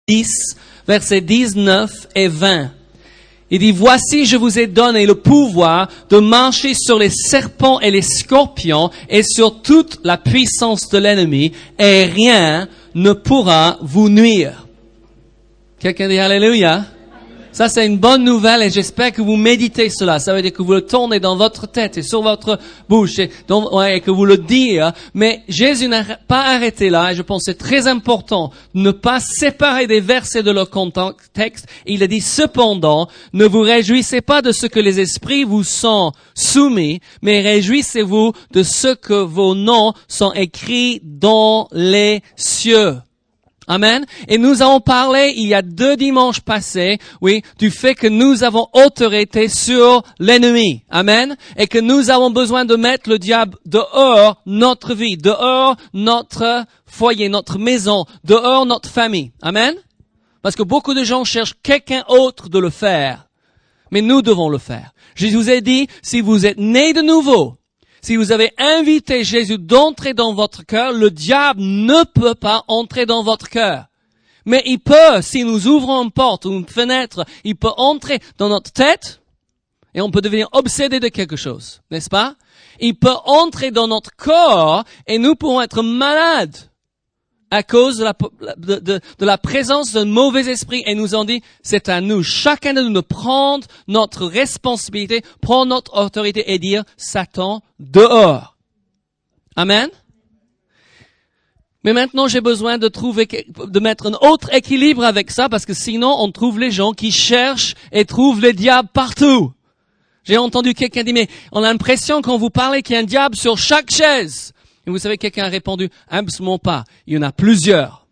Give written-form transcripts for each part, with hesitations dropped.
10, versets 19 et 20. Il dit, voici, je vous ai donné le pouvoir de marcher sur les serpents et les scorpions et sur toute la puissance de l'ennemi, et rien ne pourra vous nuire. Quelqu'un dit Alléluia? Ça, c'est une bonne nouvelle et j'espère que vous méditez cela. Ça veut dire que vous le tournez dans votre tête et sur votre bouche et que vous le dites. Mais Jésus n'a pas arrêté là et je pense que c'est très important de ne pas séparer des versets de leur contexte. Il a dit, cependant, ne vous réjouissez pas de ce que les esprits vous sont soumis, mais réjouissez-vous de ce que vos noms sont écrits dans les cieux. Amen. Et nous avons parlé, il y a 2 dimanches passés, du fait que nous avons autorité sur l'ennemi. Amen. Et que nous avons besoin de mettre le diable dehors notre vie, dehors notre foyer, notre maison, dehors notre famille. Amen. Parce que beaucoup de gens cherchent quelqu'un autre de le faire. Mais nous devons le faire. Je vous ai dit, si vous êtes né de nouveau, si vous avez invité Jésus d'entrer dans votre cœur, le diable ne peut pas entrer dans votre cœur. Mais il peut, si nous ouvrons une porte ou une fenêtre, il peut entrer dans notre tête et on peut devenir obsédé de quelque chose, n'est-ce pas? Il peut entrer dans notre corps et nous pourrons être malades à cause de la présence d'un mauvais esprit. Et nous ont dit, c'est à nous, chacun de nous, de prendre notre responsabilité, prendre notre autorité et dire, Satan, dehors. Amen. Mais maintenant, j'ai besoin de mettre un autre équilibre avec ça, parce que sinon, on trouve les gens qui cherchent et trouvent les diables partout. J'ai entendu quelqu'un dire, mais on a l'impression quand vous parlez qu'il y a un diable sur chaque chaise. Et vous savez, quelqu'un a répondu, absolument pas. Il y en a plusieurs.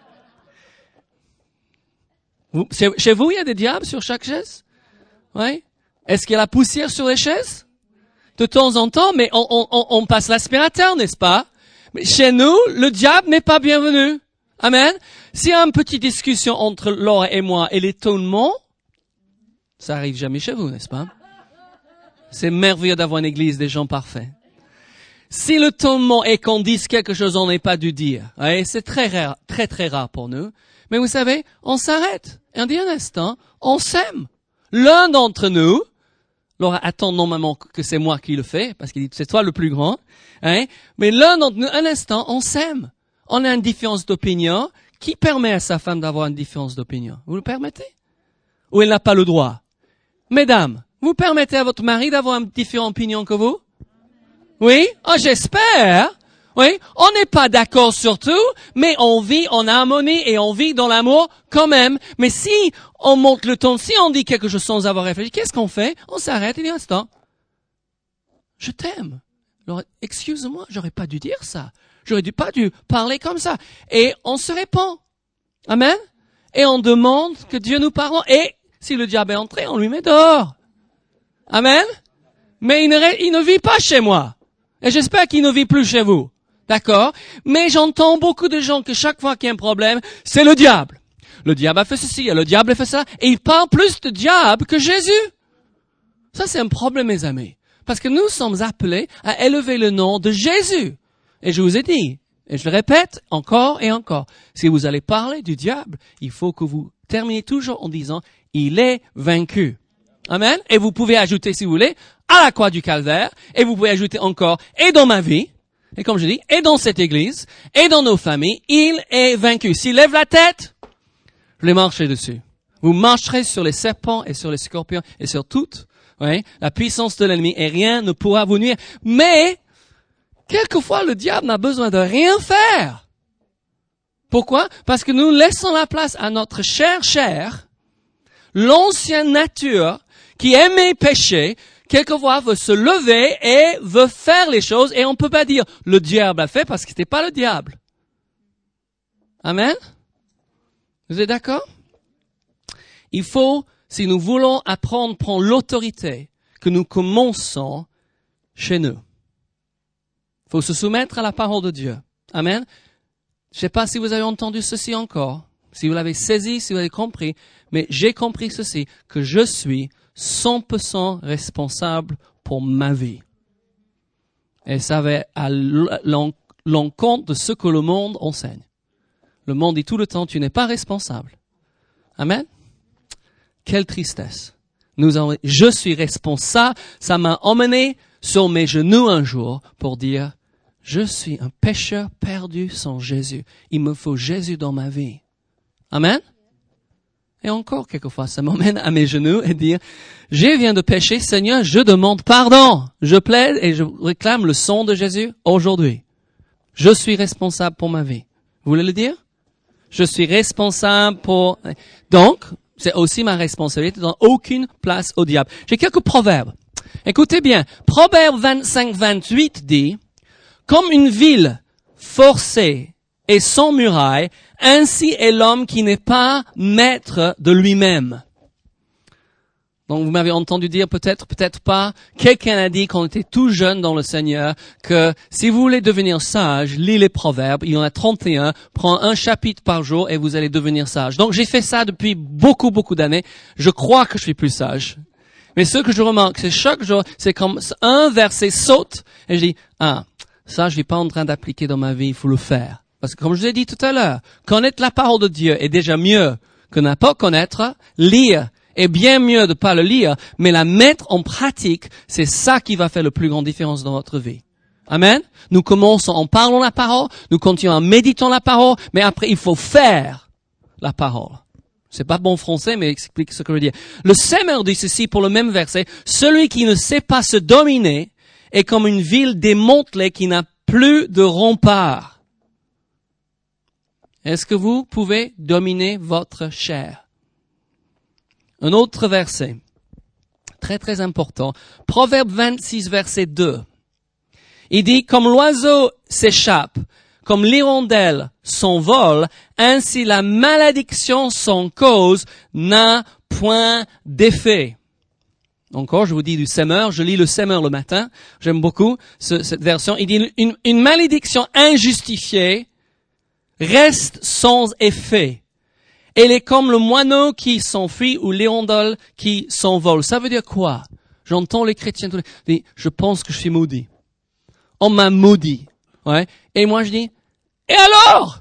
Chez vous, il y a des diables sur chaque chaise? Oui. Est-ce qu'il y a la poussière sur les chaises? De temps en temps, mais on passe l'aspirateur, n'est-ce pas? Mais chez nous, le diable n'est pas bienvenu. Amen. S'il y a une petite discussion entre Laura et moi et l'étonnement, ça arrive jamais chez vous, n'est-ce pas? C'est merveilleux d'avoir une église des gens parfaits. Si le tourment est qu'on dise quelque chose on n'est pas dû dire, c'est très rare, très très rare pour nous. Mais vous savez, on s'arrête et on dit un instant, on s'aime. L'un d'entre nous, Laura attend normalement que c'est moi qui le fais, parce qu'il dit c'est toi le plus grand, mais l'un d'entre nous, un instant, on s'aime. On a une différence d'opinion. Qui permet à sa femme d'avoir une différence d'opinion? Vous le permettez? Ou elle n'a pas le droit? Mesdames, vous permettez à votre mari d'avoir une différente opinion que vous? Oui, j'espère. Oui, on n'est pas d'accord sur tout, mais on vit en harmonie et on vit dans l'amour quand même. Mais si on monte le ton, si on dit quelque chose sans avoir réfléchi, qu'est-ce qu'on fait? On s'arrête et dit un instant. Je t'aime. Alors, excuse-moi, j'aurais pas dû dire ça. J'aurais pas dû parler comme ça. Et on se répond. Amen. Et on demande que Dieu nous pardonne. Et si le diable est entré, on lui met dehors. Amen. Mais il ne vit pas chez moi. Et j'espère qu'il ne vit plus chez vous. D'accord? Mais j'entends beaucoup de gens que chaque fois qu'il y a un problème, c'est le diable. Le diable a fait ceci, le diable a fait ça. Et ils parlent plus de diable que Jésus. Ça, c'est un problème, mes amis. Parce que nous sommes appelés à élever le nom de Jésus. Et je vous ai dit, et je le répète encore et encore, si vous allez parler du diable, il faut que vous terminez toujours en disant, il est vaincu. Amen. Et vous pouvez ajouter, si vous voulez, à la croix du calvaire, et vous pouvez ajouter encore, et dans ma vie, et comme je dis, et dans cette église, et dans nos familles, il est vaincu. S'il lève la tête, je les marcherai dessus. Vous marcherez sur les serpents et sur les scorpions et sur toute, la puissance de l'ennemi, et rien ne pourra vous nuire. Mais, quelquefois, le diable n'a besoin de rien faire. Pourquoi? Parce que nous laissons la place à notre chair, l'ancienne nature, qui aimait pécher, quelquefois veut se lever et veut faire les choses, et on peut pas dire le diable a fait parce que c'était pas le diable. Amen? Vous êtes d'accord? Il faut, si nous voulons apprendre à prendre l'autorité, que nous commençons chez nous. Il faut se soumettre à la parole de Dieu. Amen? Je sais pas si vous avez entendu ceci encore, si vous l'avez saisi, si vous l'avez compris, mais j'ai compris ceci, que je suis 100% responsable pour ma vie. Et ça va à l'encontre de ce que le monde enseigne. Le monde dit tout le temps, tu n'es pas responsable. Amen. Quelle tristesse. Je suis responsable. Ça m'a emmené sur mes genoux un jour pour dire, je suis un pécheur perdu sans Jésus. Il me faut Jésus dans ma vie. Amen. Et encore quelquefois, ça m'emmène à mes genoux et dire, je viens de pécher, Seigneur, je demande pardon. Je plaide et je réclame le sang de Jésus aujourd'hui. Je suis responsable pour ma vie. Vous voulez le dire? Je suis responsable pour... Donc, c'est aussi ma responsabilité de donner aucune place au diable. J'ai quelques proverbes. Écoutez bien. Proverbe 25-28 dit, comme une ville forcée et sans muraille, ainsi est l'homme qui n'est pas maître de lui-même. Donc vous m'avez entendu dire peut-être pas, quelqu'un a dit quand on était tout jeune dans le Seigneur que si vous voulez devenir sage, lisez les proverbes, il y en a 31, prends un chapitre par jour et vous allez devenir sage. Donc j'ai fait ça depuis beaucoup d'années, je crois que je suis plus sage. Mais ce que je remarque, c'est chaque jour, c'est comme un verset saute et je dis, ça je suis pas en train d'appliquer dans ma vie, il faut le faire. Parce que comme je vous ai dit tout à l'heure, connaître la parole de Dieu est déjà mieux que ne pas connaître, lire est bien mieux de pas le lire, mais la mettre en pratique, c'est ça qui va faire la plus grande différence dans votre vie. Amen. Nous commençons en parlant la parole, nous continuons en méditant la parole, mais après il faut faire la parole. C'est pas bon français, mais explique ce que je veux dire. Le Seigneur dit ceci pour le même verset, celui qui ne sait pas se dominer est comme une ville démantelée qui n'a plus de remparts. Est-ce que vous pouvez dominer votre chair? Un autre verset, très important, Proverbe 26, verset 2. Il dit, comme l'oiseau s'échappe, comme l'hirondelle s'envole, ainsi la malédiction sans cause n'a point d'effet. Encore, je vous dis du Semeur, je lis le Semeur le matin, j'aime beaucoup cette version. Il dit, une malédiction injustifiée reste sans effet. Elle est comme le moineau qui s'enfuit ou l'hirondelle qui s'envole. Ça veut dire quoi? J'entends les chrétiens dire, je pense que je suis maudit. On m'a maudit. Ouais. Et moi je dis, et alors?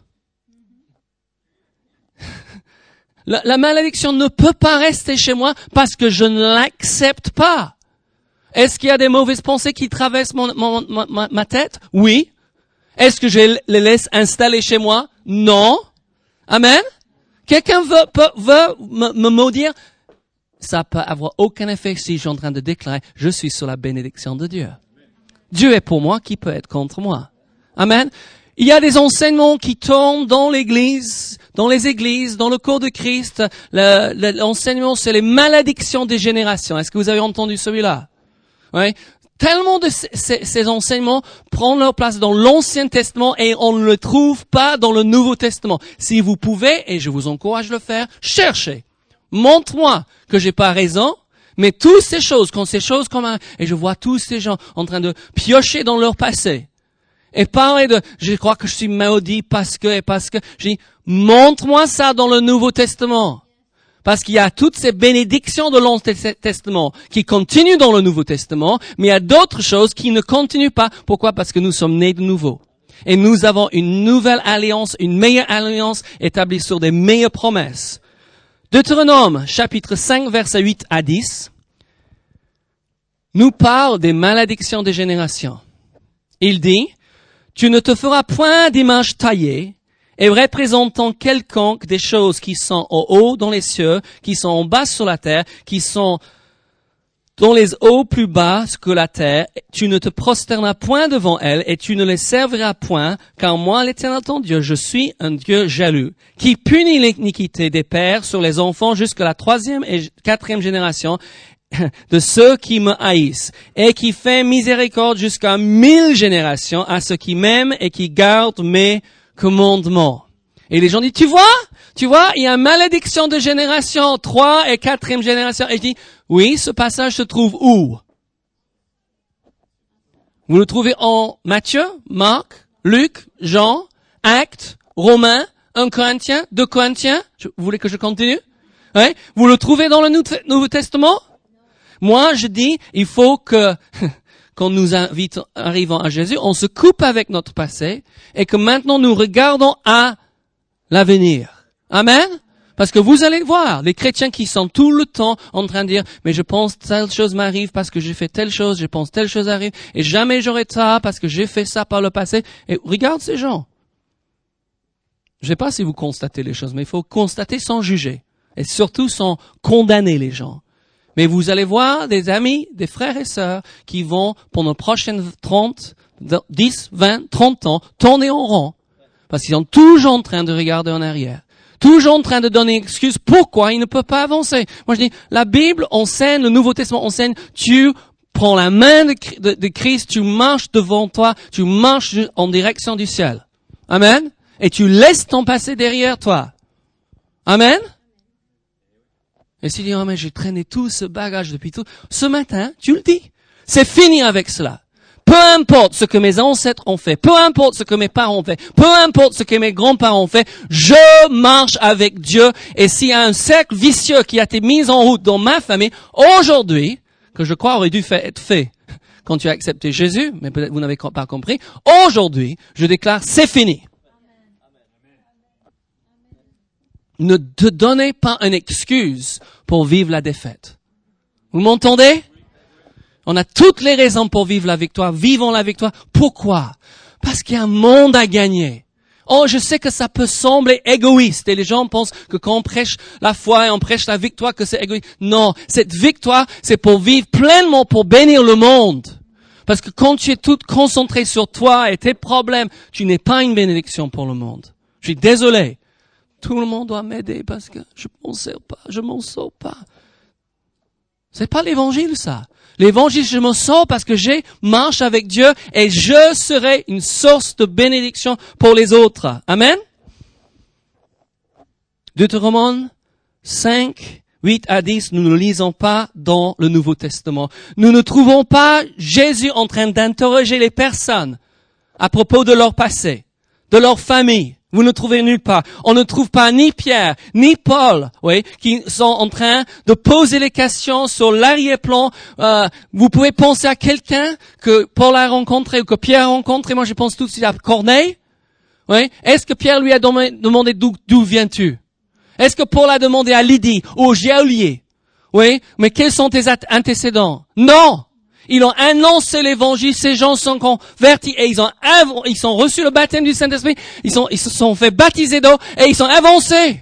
La malédiction ne peut pas rester chez moi parce que je ne l'accepte pas. Est-ce qu'il y a des mauvaises pensées qui traversent ma tête? Oui. Est-ce que je les laisse installer chez moi? Non. Amen. Quelqu'un veut me maudire? Ça peut avoir aucun effet si je suis en train de déclarer, je suis sous la bénédiction de Dieu. Dieu est pour moi, qui peut être contre moi? Amen. Il y a des enseignements qui tombent dans l'église, dans les églises, dans le corps de Christ. L'enseignement, c'est les malédictions des générations. Est-ce que vous avez entendu celui-là? Oui. Tellement de ces enseignements prennent leur place dans l'Ancien Testament et on ne le trouve pas dans le Nouveau Testament. Si vous pouvez, et je vous encourage à le faire, cherchez. Montre-moi que j'ai pas raison, mais toutes ces choses, et je vois tous ces gens en train de piocher dans leur passé. Et parler de, je crois que je suis maudit parce que, je dis, montre-moi ça dans le Nouveau Testament. Parce qu'il y a toutes ces bénédictions de l'Ancien Testament qui continuent dans le Nouveau Testament, mais il y a d'autres choses qui ne continuent pas. Pourquoi? Parce que nous sommes nés de nouveau. Et nous avons une nouvelle alliance, une meilleure alliance établie sur des meilleures promesses. Deutéronome, chapitre 5, versets 8 à 10, nous parle des malédictions des générations. Il dit, tu ne te feras point d'image taillée, et représentant quelconque des choses qui sont au haut dans les cieux, qui sont en bas sur la terre, qui sont dans les eaux plus bas que la terre, tu ne te prosterneras point devant elles, et tu ne les serviras point, car moi, l'Éternel ton Dieu, je suis un Dieu jaloux, qui punit l'iniquité des pères sur les enfants jusqu'à la 3e et 4e génération de ceux qui me haïssent, et qui fait miséricorde jusqu'à 1000 générations à ceux qui m'aiment et qui gardent mes commandement. Et les gens disent, tu vois, il y a une malédiction de génération, 3 et 4e génération. Et je dis, oui, ce passage se trouve où? Vous le trouvez en Matthieu, Marc, Luc, Jean, Actes, Romains, 1 Corinthiens, 2 Corinthiens. Vous voulez que je continue? Ouais. Vous le trouvez dans le Nouveau Testament? Moi, je dis, il faut que quand nous arrivons à Jésus, on se coupe avec notre passé et que maintenant nous regardons à l'avenir. Amen? Parce que vous allez voir, les chrétiens qui sont tout le temps en train de dire, mais je pense telle chose m'arrive parce que j'ai fait telle chose, je pense telle chose arrive, et jamais j'aurai ça parce que j'ai fait ça par le passé. Et regarde ces gens. Je sais pas si vous constatez les choses, mais il faut constater sans juger. Et surtout sans condamner les gens. Mais vous allez voir des amis, des frères et sœurs qui vont, pendant les prochaines 10, 20, 30 ans, tourner en rond. Parce qu'ils sont toujours en train de regarder en arrière. Toujours en train de donner une excuse pourquoi ils ne peuvent pas avancer. Moi je dis, la Bible enseigne, le Nouveau Testament enseigne, tu prends la main de Christ, tu marches devant toi, tu marches en direction du ciel. Amen. Et tu laisses ton passé derrière toi. Amen. Et s'il dit, oh mais j'ai traîné tout ce bagage depuis tout, ce matin, tu le dis. C'est fini avec cela. Peu importe ce que mes ancêtres ont fait, peu importe ce que mes parents ont fait, peu importe ce que mes grands-parents ont fait, je marche avec Dieu. Et s'il y a un cercle vicieux qui a été mis en route dans ma famille, aujourd'hui, que je crois aurait dû être fait quand tu as accepté Jésus, mais peut-être vous n'avez pas compris, aujourd'hui, je déclare, c'est fini. Ne te donnez pas une excuse pour vivre la défaite. Vous m'entendez? On a toutes les raisons pour vivre la victoire. Vivons la victoire. Pourquoi? Parce qu'il y a un monde à gagner. Oh, je sais que ça peut sembler égoïste et les gens pensent que quand on prêche la foi et on prêche la victoire que c'est égoïste. Non, cette victoire, c'est pour vivre pleinement, pour bénir le monde. Parce que quand tu es tout concentré sur toi et tes problèmes, tu n'es pas une bénédiction pour le monde. Je suis désolé. Tout le monde doit m'aider parce que je m'en sors pas. C'est pas l'évangile, ça. L'évangile, je m'en sors parce que j'ai marche avec Dieu et je serai une source de bénédiction pour les autres. Amen. Deutéronome 5, 8 à 10, nous ne lisons pas dans le Nouveau Testament. Nous ne trouvons pas Jésus en train d'interroger les personnes à propos de leur passé, de leur famille. Vous ne trouvez nulle part. On ne trouve pas ni Pierre, ni Paul, oui, qui sont en train de poser les questions sur l'arrière-plan. Vous pouvez penser à quelqu'un que Paul a rencontré ou que Pierre a rencontré. Moi, je pense tout de suite à Corneille. Oui. Est-ce que Pierre lui a demandé d'où viens-tu? Est-ce que Paul a demandé à Lydie ou au geôlier? Oui. Mais quels sont tes antécédents? Non. Ils ont annoncé l'évangile, ces gens sont convertis et ils ont reçu le baptême du Saint-Esprit, ils se sont fait baptiser d'eau et ils sont avancés.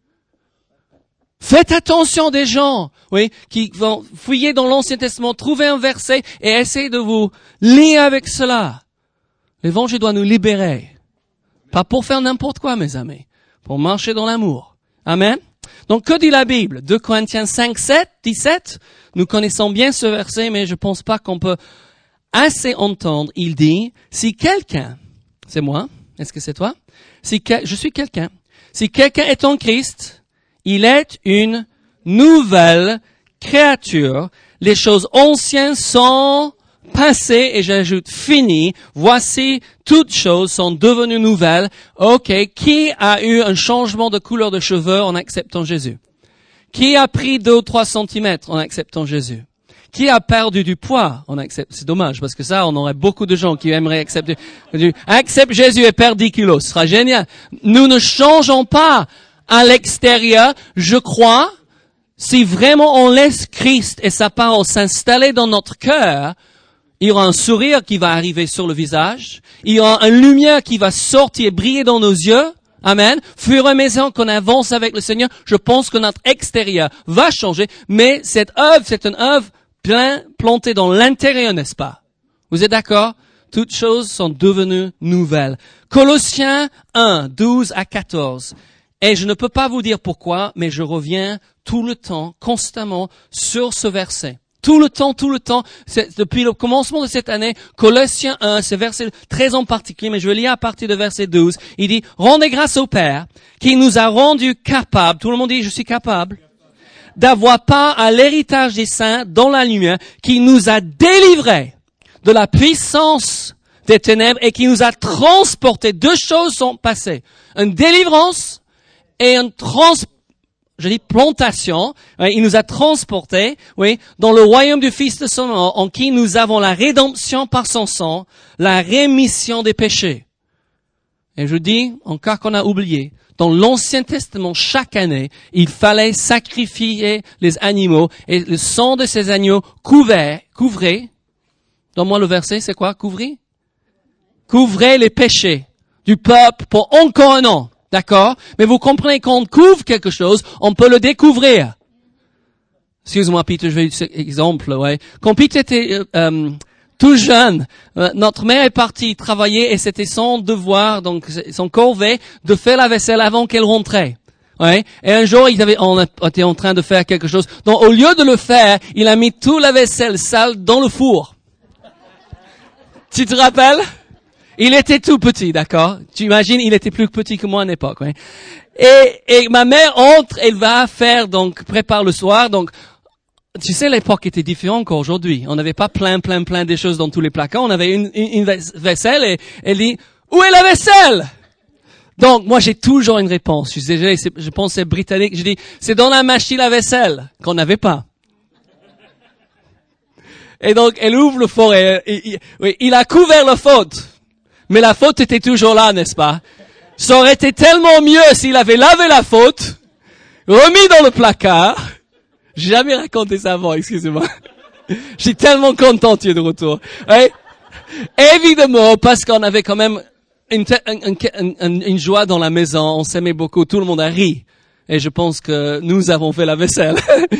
Faites attention des gens, oui, qui vont fouiller dans l'Ancien Testament, trouver un verset et essayer de vous lier avec cela. L'évangile doit nous libérer. Pas pour faire n'importe quoi, mes amis. Pour marcher dans l'amour. Amen. Donc, que dit la Bible? 2 Corinthiens 5, 17. Nous connaissons bien ce verset, mais je pense pas qu'on peut assez entendre. Il dit, si quelqu'un, c'est moi, est-ce que c'est toi? Je suis quelqu'un. Si quelqu'un est en Christ, il est une nouvelle créature. Les choses anciennes sont passées, et j'ajoute finies. Voici, toutes choses sont devenues nouvelles. Ok, qui a eu un changement de couleur de cheveux en acceptant Jésus? Qui a pris 2 ou 3 centimètres en acceptant Jésus? Qui a perdu du poids en acceptant? C'est dommage, parce que ça, on aurait beaucoup de gens qui aimeraient accepter. Accepte Jésus et perds 10 kilos. Ce sera génial. Nous ne changeons pas à l'extérieur. Je crois, si vraiment on laisse Christ et sa parole s'installer dans notre cœur, il y aura un sourire qui va arriver sur le visage. Il y aura une lumière qui va sortir et briller dans nos yeux. Amen. Fur et à mesure qu'on avance avec le Seigneur, je pense que notre extérieur va changer. Mais cette œuvre, c'est une œuvre plantée dans l'intérieur, n'est-ce pas? Vous êtes d'accord? Toutes choses sont devenues nouvelles. Colossiens 1, 12 à 14. Et je ne peux pas vous dire pourquoi, mais je reviens tout le temps, constamment, sur ce verset. Tout le temps, depuis le commencement de cette année, Colossiens 1, ce verset très en particulier, mais je vais lire à partir de verset 12. Il dit, rendez grâce au Père, qui nous a rendus capables, tout le monde dit, je suis capable, d'avoir part à l'héritage des saints dans la lumière, qui nous a délivrés de la puissance des ténèbres et qui nous a transportés. 2 choses sont passées. Une délivrance et une plantation. Oui, il nous a transportés, oui, dans le royaume du Fils de son nom, en qui nous avons la rédemption par son sang, la rémission des péchés. Et je dis, encore qu'on a oublié, Dans l'Ancien Testament, chaque année, il fallait sacrifier les animaux et le sang de ces agneaux couvrait, donne-moi le verset, c'est quoi, couvrait les péchés du peuple pour encore un an. D'accord? Mais vous comprenez, quand on couvre quelque chose, on peut le découvrir. Excuse-moi, Peter, je vais utiliser un exemple, ouais. Quand Peter était tout jeune, notre mère est partie travailler et c'était son devoir, donc son corvée, de faire la vaisselle avant qu'elle rentrait. Ouais. Et un jour, on était en train de faire quelque chose. Donc, au lieu de le faire, il a mis toute la vaisselle sale dans le four. Tu te rappelles? Il était tout petit, d'accord? Tu imagines, il était plus petit que moi à l'époque, ouais. Et ma mère entre, elle va faire, donc, prépare le soir, donc, tu sais, l'époque était différente qu'aujourd'hui. On n'avait pas plein des choses dans tous les placards. On avait une vaisselle et elle dit, où est la vaisselle? Donc, moi, j'ai toujours une réponse. Je pense c'est britannique. Je dis, c'est dans la machine à vaisselle qu'on n'avait pas. Et donc, elle ouvre le four et il a couvert la faute. Mais la faute était toujours là, n'est-ce pas? Ça aurait été tellement mieux s'il avait lavé la faute, remis dans le placard. J'ai jamais raconté ça avant, excusez-moi. Je suis tellement content, tu es de retour. Ouais. Évidemment, parce qu'on avait quand même une joie dans la maison, on s'aimait beaucoup, tout le monde a ri. Et je pense que nous avons fait la vaisselle.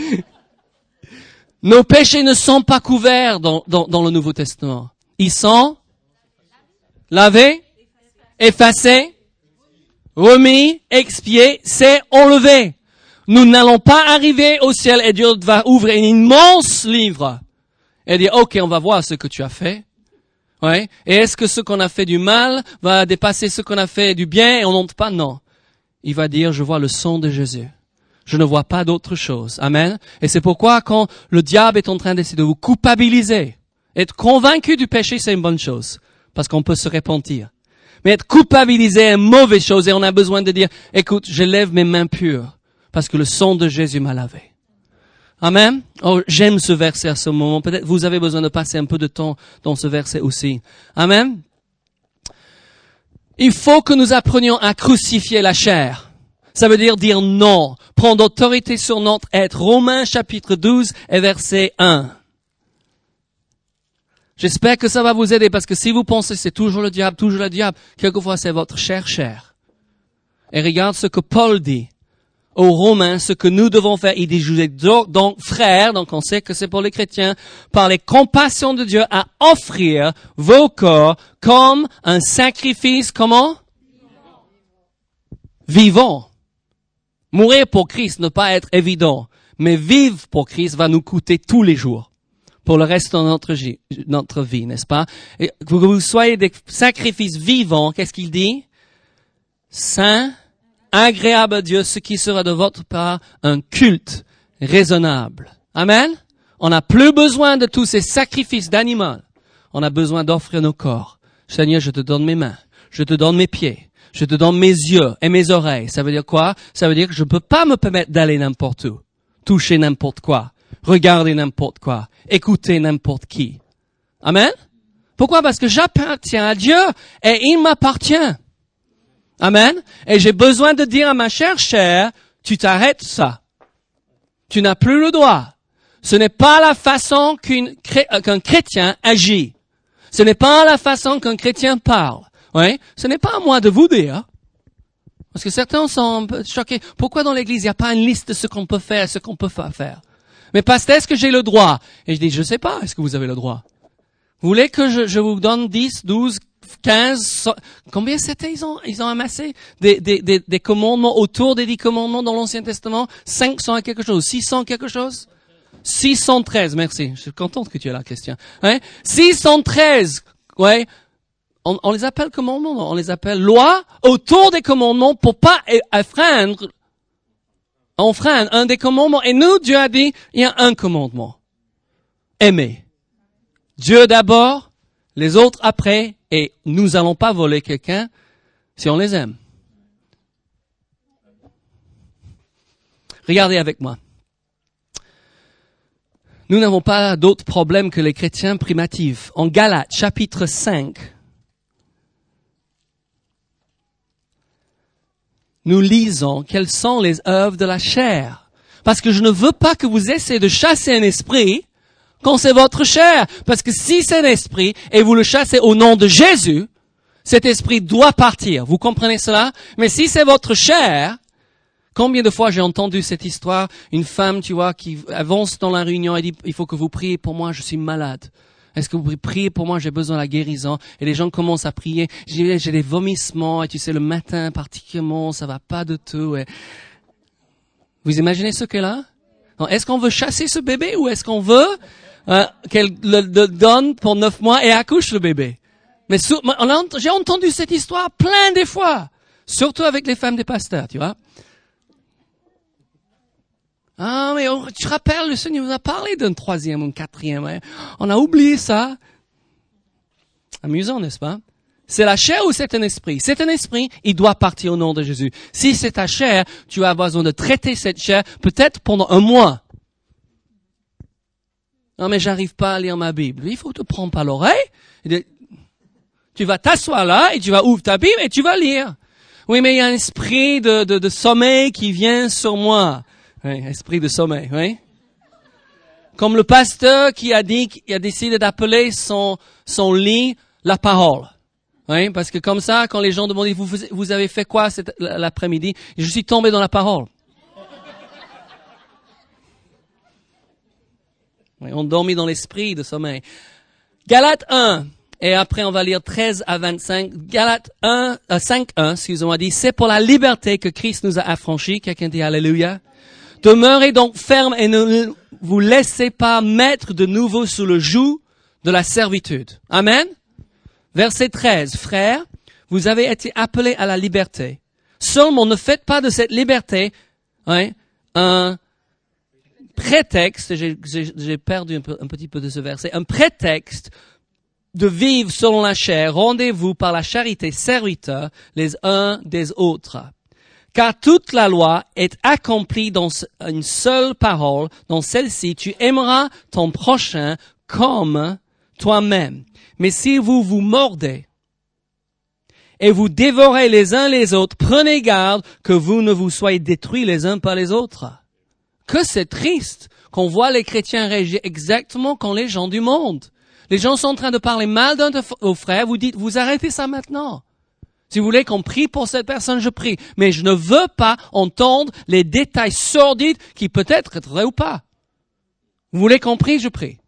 Nos péchés ne sont pas couverts dans le Nouveau Testament. Ils sont lavés, effacés, remis, expiés, c'est enlevé. Nous n'allons pas arriver au ciel et Dieu va ouvrir un immense livre et dire, OK, on va voir ce que tu as fait. Ouais. Et est-ce que ce qu'on a fait du mal va dépasser ce qu'on a fait du bien et on n'entre pas? Non. Il va dire, je vois le sang de Jésus. Je ne vois pas d'autre chose. Amen. Et c'est pourquoi quand le diable est en train d'essayer de vous culpabiliser, être convaincu du péché, c'est une bonne chose. Parce qu'on peut se repentir. Mais être culpabilisé est une mauvaise chose et on a besoin de dire, écoute, je lève mes mains pures parce que le sang de Jésus m'a lavé. Amen. Oh, j'aime ce verset à ce moment. Peut-être vous avez besoin de passer un peu de temps dans ce verset aussi. Amen. Il faut que nous apprenions à crucifier la chair. Ça veut dire non. Prendre autorité sur notre être. Romains chapitre 12 et verset 1. J'espère que ça va vous aider parce que si vous pensez c'est toujours le diable, quelquefois c'est votre chair. Et regarde ce que Paul dit aux Romains, ce que nous devons faire. Il dit, je vous ai donc frères, donc on sait que c'est pour les chrétiens, par les compassions de Dieu à offrir vos corps comme un sacrifice, comment? Vivant. Mourir pour Christ ne pas être évident, mais vivre pour Christ va nous coûter tous les jours. Pour le reste de notre vie, n'est-ce pas? Et que vous soyez des sacrifices vivants, qu'est-ce qu'il dit? Saint, agréable à Dieu, ce qui sera de votre part un culte raisonnable. Amen? On n'a plus besoin de tous ces sacrifices d'animaux. On a besoin d'offrir nos corps. Seigneur, je te donne mes mains. Je te donne mes pieds. Je te donne mes yeux et mes oreilles. Ça veut dire quoi? Ça veut dire que je ne peux pas me permettre d'aller n'importe où. Toucher n'importe quoi. Regarder n'importe quoi. Écouter n'importe qui. Amen? Pourquoi? Parce que j'appartiens à Dieu et il m'appartient. Amen? Et j'ai besoin de dire à ma chère chair, tu t'arrêtes ça. Tu n'as plus le droit. Ce n'est pas la façon qu'un chrétien agit. Ce n'est pas la façon qu'un chrétien parle. Oui? Ce n'est pas à moi de vous dire. Parce que certains sont un peu choqués. Pourquoi dans l'église, il n'y a pas une liste de ce qu'on peut faire, ce qu'on peut pas faire? Mais pasteur, est-ce que j'ai le droit? Et je dis, je sais pas, est-ce que vous avez le droit? Vous voulez que je vous donne 10, 12, 15, combien c'était ils ont amassé des commandements autour des 10 commandements dans l'Ancien Testament? 500 et quelque chose, 600 quelque chose? 613, merci. Je suis contente que tu es là, Christian. Hein? 613, ouais. On les appelle commandements, on les appelle lois autour des commandements pour pas enfreindre un des commandements. Et nous, Dieu a dit, il y a un commandement. Aimer. Dieu d'abord, les autres après, et nous allons pas voler quelqu'un si on les aime. Regardez avec moi. Nous n'avons pas d'autres problèmes que les chrétiens primitifs. En Galates, chapitre 5, nous lisons quelles sont les œuvres de la chair. Parce que je ne veux pas que vous essayez de chasser un esprit quand c'est votre chair. Parce que si c'est un esprit et vous le chassez au nom de Jésus, cet esprit doit partir. Vous comprenez cela? Mais si c'est votre chair, combien de fois j'ai entendu cette histoire, une femme, tu vois, qui avance dans la réunion et dit, il faut que vous priez pour moi, je suis malade. Est-ce que vous priez pour moi, j'ai besoin de la guérison? Et les gens commencent à prier, j'ai des vomissements, et tu sais, le matin particulièrement, ça va pas du tout. Et... Vous imaginez ce qu'elle a? Est-ce qu'on veut chasser ce bébé ou est-ce qu'on veut qu'elle le donne pour 9 mois et accouche le bébé? Mais j'ai entendu cette histoire plein de fois, surtout avec les femmes des pasteurs, tu vois. Ah, mais tu te rappelles, le Seigneur nous a parlé d'un 3e ou un 4e. Hein? On a oublié ça. Amusant, n'est-ce pas? C'est la chair ou c'est un esprit? C'est un esprit, il doit partir au nom de Jésus. Si c'est ta chair, tu as besoin de traiter cette chair peut-être pendant 1 mois. Non, mais j'arrive pas à lire ma Bible. Il faut te prendre par l'oreille. Tu vas t'asseoir là et tu vas ouvrir ta Bible et tu vas lire. Oui, mais il y a un esprit de sommeil qui vient sur moi. Oui, esprit de sommeil, oui. Comme le pasteur qui a décidé d'appeler son lit la parole. Oui, parce que comme ça, quand les gens demandent, vous avez fait quoi l'après-midi? Je suis tombé dans la parole. Oui, on dormit dans l'esprit de sommeil. Galates 1. Et après, on va lire 13 à 25. Galates 5:1, excusez-moi, dit, c'est pour la liberté que Christ nous a affranchis. Quelqu'un dit Alléluia. Demeurez donc ferme et ne vous laissez pas mettre de nouveau sous le joug de la servitude. Amen. Verset 13. Frères, vous avez été appelés à la liberté. Seulement, ne faites pas de cette liberté un prétexte, j'ai perdu un petit peu de ce verset, un prétexte de vivre selon la chair. Rendez-vous par la charité serviteurs les uns des autres. Car toute la loi est accomplie dans une seule parole, dans celle-ci, tu aimeras ton prochain comme toi-même. Mais si vous vous mordez et vous dévorez les uns les autres, prenez garde que vous ne vous soyez détruits les uns par les autres. Que c'est triste qu'on voit les chrétiens réagir exactement comme les gens du monde. Les gens sont en train de parler mal d'un de vos frères, vous dites, vous arrêtez ça maintenant. Si vous voulez qu'on prie pour cette personne, je prie. Mais je ne veux pas entendre les détails sordides qui peut-être être vrais ou pas. Vous voulez qu'on prie, je prie.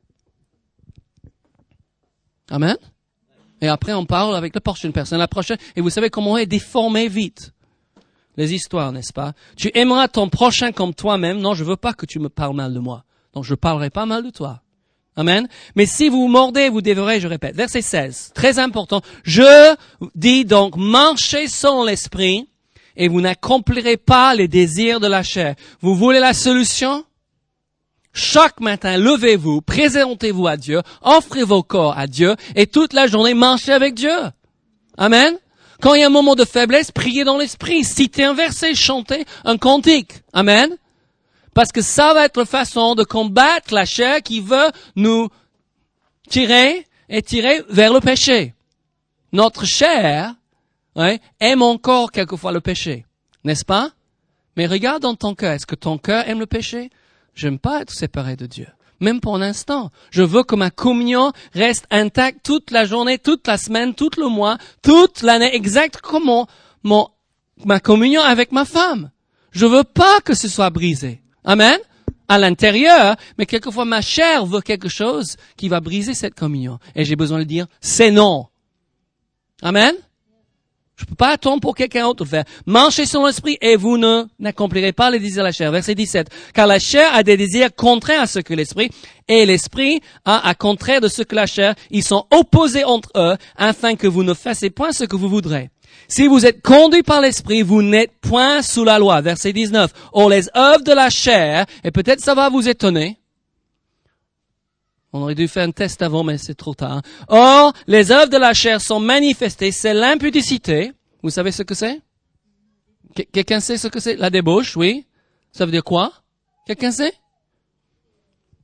Amen. Et après, on parle avec la prochaine personne, la prochaine. Et vous savez comment on est déformé vite. Les histoires, n'est-ce pas? Tu aimeras ton prochain comme toi-même. Non, je veux pas que tu me parles mal de moi. Donc, je parlerai pas mal de toi. Amen. Mais si vous mordez, vous dévorez, je répète. Verset 16. Très important. Je dis donc, marchez selon l'esprit et vous n'accomplirez pas les désirs de la chair. Vous voulez la solution? Chaque matin, levez-vous, présentez-vous à Dieu, offrez vos corps à Dieu et toute la journée, marchez avec Dieu. Amen. Quand il y a un moment de faiblesse, priez dans l'esprit, citez un verset, chantez un cantique. Amen. Parce que ça va être la façon de combattre la chair qui veut nous tirer vers le péché. Notre chair aime encore quelquefois le péché, n'est-ce pas? Mais regarde dans ton cœur, est-ce que ton cœur aime le péché? J'aime pas être séparé de Dieu, même pour un instant. Je veux que ma communion reste intacte toute la journée, toute la semaine, tout le mois, toute l'année, exact comme ma communion avec ma femme. Je veux pas que ce soit brisé. Amen. À l'intérieur, mais quelquefois ma chair veut quelque chose qui va briser cette communion. Et j'ai besoin de dire, c'est non. Amen. Je peux pas attendre pour quelqu'un d'autre de le faire. Marchez selon l'esprit et vous n'accomplirez pas les désirs de la chair. Verset 17. Car la chair a des désirs contraires à ce que l'esprit et l'esprit a à contraire de ce que la chair. Ils sont opposés entre eux afin que vous ne fassiez point ce que vous voudrez. Si vous êtes conduits par l'esprit, vous n'êtes point sous la loi. Verset 19. Or, les œuvres de la chair, et peut-être ça va vous étonner. On aurait dû faire un test avant, mais c'est trop tard. Or, les œuvres de la chair sont manifestées. C'est l'impudicité. Vous savez ce que c'est? Quelqu'un sait ce que c'est? La débauche, oui. Ça veut dire quoi? Quelqu'un sait?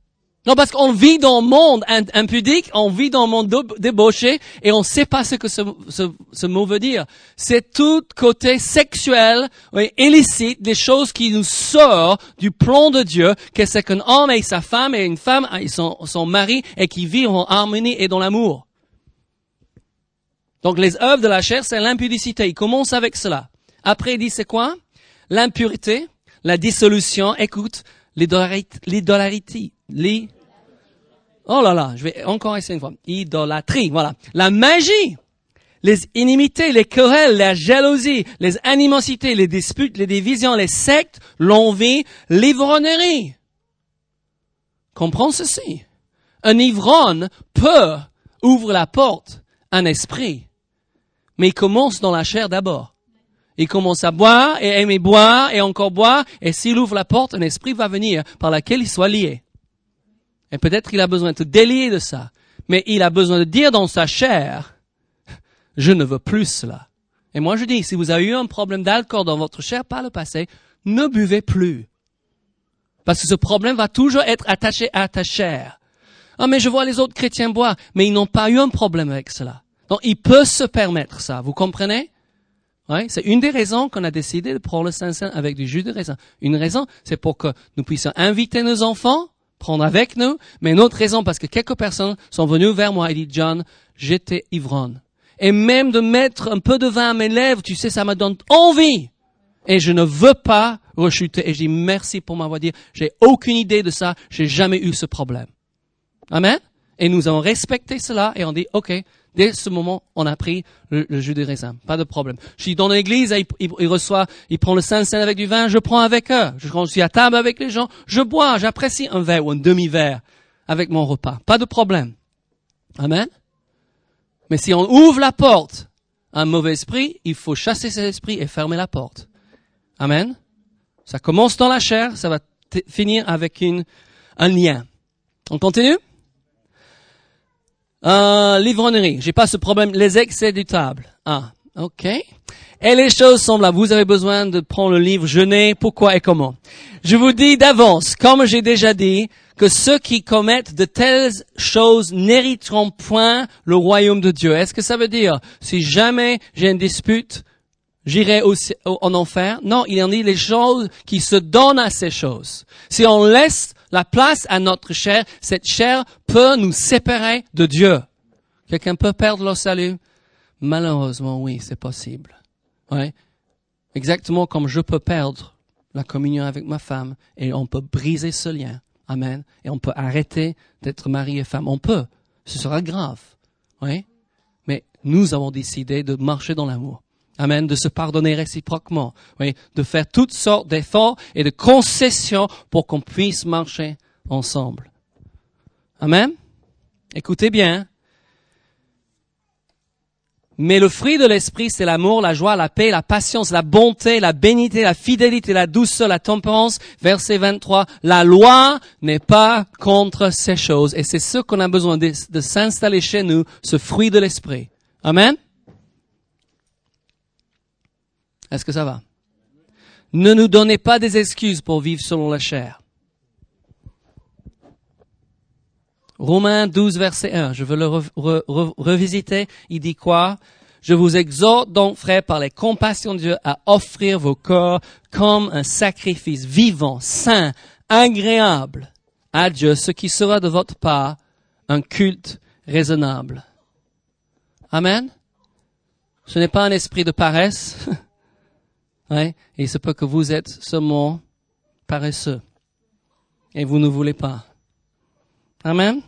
Non, parce qu'on vit dans un monde impudique, on vit dans un monde débauché, et on ne sait pas ce que ce mot veut dire. C'est tout côté sexuel, oui, illicite, des choses qui nous sortent du plan de Dieu, que c'est qu'un homme et sa femme, et une femme et son mari, et qui vivent en harmonie et dans l'amour. Donc les œuvres de la chair, c'est l'impudicité. Il commence avec cela. Après, il dit c'est quoi? L'impurité, la dissolution, écoute, l'idolâtrie. Oh là là, je vais encore essayer une fois. Idolâtrie, voilà. La magie, les inimitiés, les querelles, la jalousie, les animosités, les disputes, les divisions, les sectes, l'envie, l'ivrognerie. Comprends ceci. Un ivrogne peut ouvrir la porte à un esprit, mais il commence dans la chair d'abord. Il commence à boire et aimer boire et encore boire, et s'il ouvre la porte, un esprit va venir par laquelle il soit lié. Et peut-être qu'il a besoin de te délier de ça. Mais il a besoin de dire dans sa chair, je ne veux plus cela. Et moi je dis, si vous avez eu un problème d'alcool dans votre chair par le passé, ne buvez plus. Parce que ce problème va toujours être attaché à ta chair. Ah, mais je vois les autres chrétiens boire. Mais ils n'ont pas eu un problème avec cela. Donc il peut se permettre ça. Vous comprenez? Ouais, c'est une des raisons qu'on a décidé de prendre le Saint-Saint avec du jus de raisin. Une raison, c'est pour que nous puissions inviter nos enfants, prendre avec nous, mais une autre raison, parce que quelques personnes sont venues vers moi et disent, John, j'étais ivrogne. Et même de mettre un peu de vin à mes lèvres, tu sais, ça me donne envie. Et je ne veux pas rechuter. Et je dis, merci pour m'avoir dit, j'ai aucune idée de ça, j'ai jamais eu ce problème. Amen? Et nous avons respecté cela et on dit, OK, dès ce moment, on a pris le jus de raisin. Pas de problème. Je suis dans l'église, il prend le Saint-Saint avec du vin, je prends avec eux. Je suis à table avec les gens, je bois, j'apprécie un verre ou un demi-verre avec mon repas. Pas de problème. Amen. Mais si on ouvre la porte à un mauvais esprit, il faut chasser cet esprit et fermer la porte. Amen. Ça commence dans la chair, ça va finir avec un lien. On continue? L'ivrognerie. J'ai pas ce problème. Les excès du table. Ah, ok. Et les choses sont là. Vous avez besoin de prendre le livre Jeûner, pourquoi et comment. Je vous dis d'avance, comme j'ai déjà dit, que ceux qui commettent de telles choses n'hériteront point le royaume de Dieu. Est-ce que ça veut dire, si jamais j'ai une dispute, j'irai en enfer? Non, il en dit les choses qui se donnent à ces choses. Si on laisse la place à notre chair, cette chair peut nous séparer de Dieu. Quelqu'un peut perdre le salut? Malheureusement, oui, c'est possible. Ouais. Exactement comme je peux perdre la communion avec ma femme et on peut briser ce lien. Amen. Et on peut arrêter d'être mari et femme. On peut. Ce sera grave. Oui. Mais nous avons décidé de marcher dans l'amour. Amen, de se pardonner réciproquement, oui, de faire toutes sortes d'efforts et de concessions pour qu'on puisse marcher ensemble. Amen. Écoutez bien. Mais le fruit de l'esprit, c'est l'amour, la joie, la paix, la patience, la bonté, la bénignité, la fidélité, la douceur, la tempérance. Verset 23. La loi n'est pas contre ces choses. Et c'est ce qu'on a besoin de s'installer chez nous, ce fruit de l'esprit. Amen. Est-ce que ça va? Ne nous donnez pas des excuses pour vivre selon la chair. Romains 12, verset 1. Je veux le revisiter. Il dit quoi? Je vous exhorte donc, frères, par les compassions de Dieu, à offrir vos corps comme un sacrifice vivant, saint, agréable à Dieu, ce qui sera de votre part un culte raisonnable. Amen. Ce n'est pas un esprit de paresse. Ouais, et il se peut que vous êtes seulement paresseux. Et vous ne voulez pas. Amen.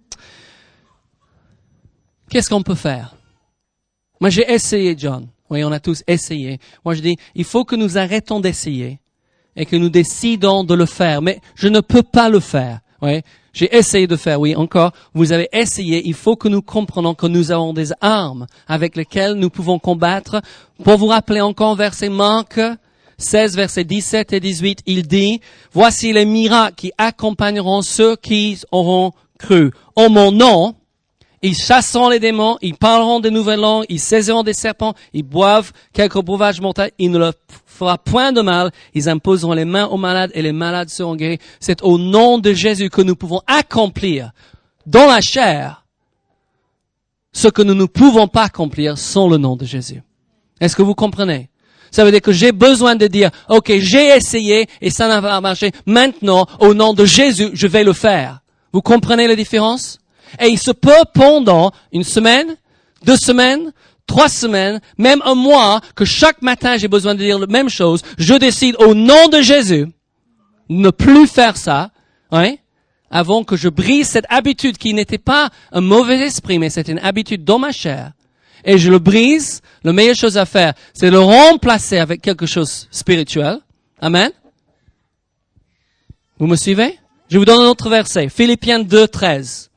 Qu'est-ce qu'on peut faire? Moi, j'ai essayé, John. Oui, on a tous essayé. Moi, je dis, il faut que nous arrêtons d'essayer et que nous décidons de le faire. Mais je ne peux pas le faire. Oui, j'ai essayé de faire, oui, encore. Vous avez essayé. Il faut que nous comprenions que nous avons des armes avec lesquelles nous pouvons combattre. Pour vous rappeler encore, verset Marc 16, versets 17 et 18, il dit, voici les miracles qui accompagneront ceux qui auront cru. En mon nom, Ils chasseront les démons, ils parleront de nouvelles langues, ils saisiront des serpents, ils boivent quelques breuvages mortels, il ne leur fera point de mal, ils imposeront les mains aux malades et les malades seront guéris. C'est au nom de Jésus que nous pouvons accomplir dans la chair ce que nous ne pouvons pas accomplir sans le nom de Jésus. Est-ce que vous comprenez? Ça veut dire que j'ai besoin de dire, OK, j'ai essayé et ça n'a pas marché. Maintenant, au nom de Jésus, je vais le faire. Vous comprenez la différence? Et il se peut pendant une semaine, 2 semaines, 3 semaines, même un mois, que chaque matin j'ai besoin de dire la même chose. Je décide au nom de Jésus ne plus faire ça, hein, avant que je brise cette habitude qui n'était pas un mauvais esprit, mais c'était une habitude dans ma chair. Et je le brise. La meilleure chose à faire, c'est le remplacer avec quelque chose de spirituel. Amen. Vous me suivez? Je vous donne un autre verset. Philippiens 2, 13.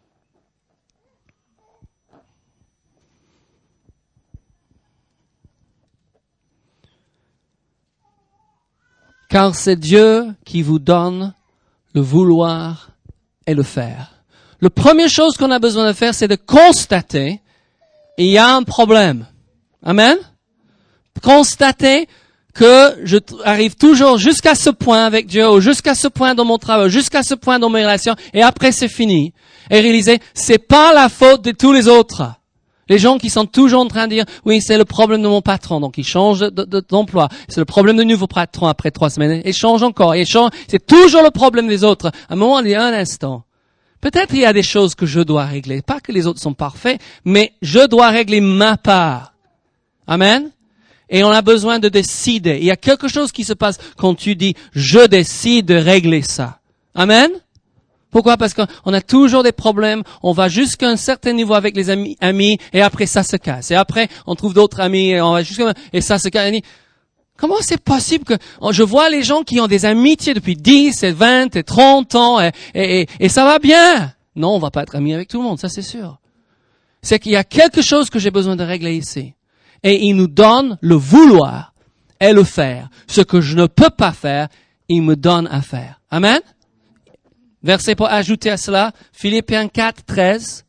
Car c'est Dieu qui vous donne le vouloir et le faire. La première chose qu'on a besoin de faire, c'est de constater il y a un problème. Amen. Constater que je arrive toujours jusqu'à ce point avec Dieu, ou jusqu'à ce point dans mon travail, jusqu'à ce point dans mes relations, et après c'est fini. Et réaliser, c'est pas la faute de tous les autres. Les gens qui sont toujours en train de dire, oui, c'est le problème de mon patron, donc ils changent d'emploi. C'est le problème du nouveau patron après 3 semaines. Ils changent encore, ils changent. C'est toujours le problème des autres. À un moment, il y a un instant. Peut-être il y a des choses que je dois régler. Pas que les autres sont parfaits, mais je dois régler ma part. Amen. Et on a besoin de décider. Il y a quelque chose qui se passe quand tu dis, je décide de régler ça. Amen. Pourquoi? Parce qu'on a toujours des problèmes. On va jusqu'à un certain niveau avec les amis, et après ça se casse. Et après, on trouve d'autres amis, et on va et ça se casse. Comment c'est possible que je vois les gens qui ont des amitiés depuis 10 et 20 et 30 ans et ça va bien? Non, on va pas être amis avec tout le monde, ça c'est sûr. C'est qu'il y a quelque chose que j'ai besoin de régler ici. Et il nous donne le vouloir et le faire. Ce que je ne peux pas faire, il me donne à faire. Amen? Verset pour ajouter à cela, Philippiens 4, 13.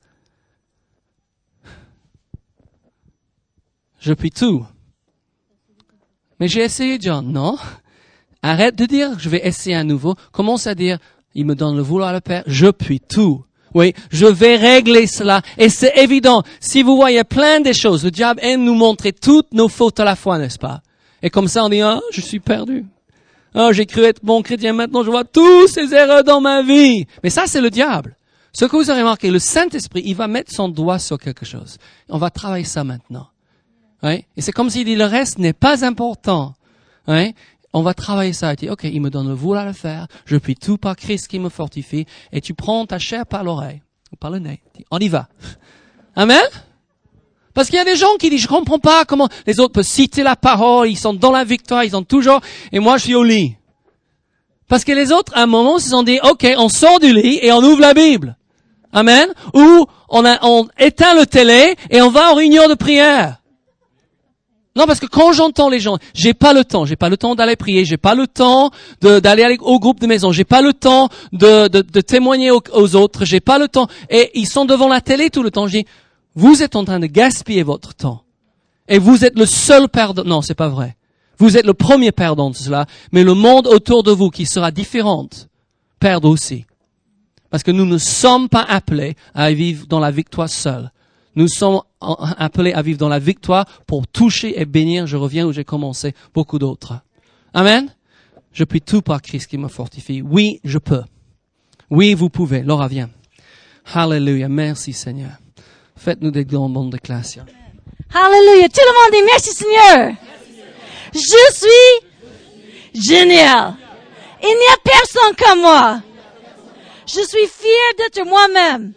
Je puis tout. Mais j'ai essayé, John. Non. Arrête de dire, je vais essayer à nouveau. Commence à dire, il me donne le vouloir le faire. Je puis tout. Oui, je vais régler cela. Et c'est évident. Si vous voyez plein de choses, le diable aime nous montrer toutes nos fautes à la fois, n'est-ce pas? Et comme ça, on dit, je suis perdu. J'ai cru être bon chrétien, maintenant je vois tous ces erreurs dans ma vie. Mais ça, c'est le diable. Ce que vous avez remarqué, le Saint-Esprit, il va mettre son doigt sur quelque chose. On va travailler ça maintenant. Oui? Et c'est comme s'il dit, le reste n'est pas important. Oui? On va travailler ça. Il dit, OK, il me donne le vouloir le faire. Je puis tout par Christ qui me fortifie. Et tu prends ta chair par l'oreille, ou par le nez. On y va. Amen? Parce qu'il y a des gens qui disent, je comprends pas comment les autres peuvent citer la parole, ils sont dans la victoire, ils ont toujours, et moi je suis au lit. Parce que les autres, à un moment, se sont dit, OK, on sort du lit et on ouvre la Bible. Amen? Ou on éteint le télé et on va en réunion de prière. Non, parce que quand j'entends les gens, j'ai pas le temps d'aller prier, j'ai pas le temps d'aller au groupe de maison, j'ai pas le temps de témoigner aux autres, j'ai pas le temps, et ils sont devant la télé tout le temps. Je dis, vous êtes en train de gaspiller votre temps. Et vous êtes le seul perdant. Non, c'est pas vrai. Vous êtes le premier perdant de cela, mais le monde autour de vous qui sera différent perd aussi. Parce que nous ne sommes pas appelés à vivre dans la victoire seule. Nous sommes appelés à vivre dans la victoire pour toucher et bénir, je reviens où j'ai commencé, beaucoup d'autres. Amen. Je puis tout par Christ qui me fortifie. Oui, je peux. Oui, vous pouvez. Laura, viens. Hallelujah. Merci Seigneur. Faites-nous des grandes déclarations. Hallelujah. Tout le monde dit merci Seigneur. Je suis génial. Il n'y a personne comme moi. Je suis fier d'être moi-même.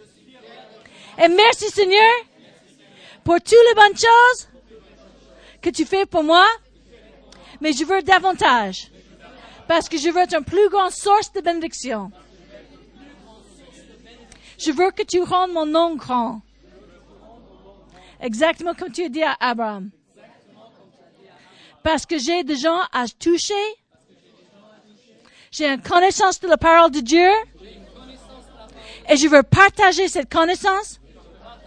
Et merci Seigneur pour toutes les bonnes choses que tu fais pour moi. Mais je veux davantage. Parce que je veux être une plus grande source de bénédiction. Je veux que tu rendes mon nom grand. Exactement comme tu as dit à Abraham. Parce que j'ai des gens à toucher. J'ai une connaissance de la parole de Dieu. Et je veux partager cette connaissance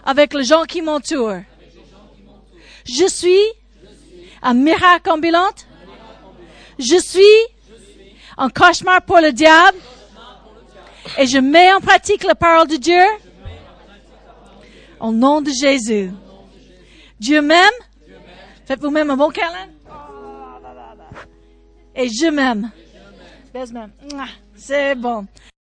avec les gens qui m'entourent. Je suis un miracle ambulante. Je suis un cauchemar pour le diable. Et je mets en pratique la parole de Dieu. Au nom de Jésus. Dieu m'aime. Faites vous-même un bon câlin. Et je m'aime. Baise-moi. C'est bon.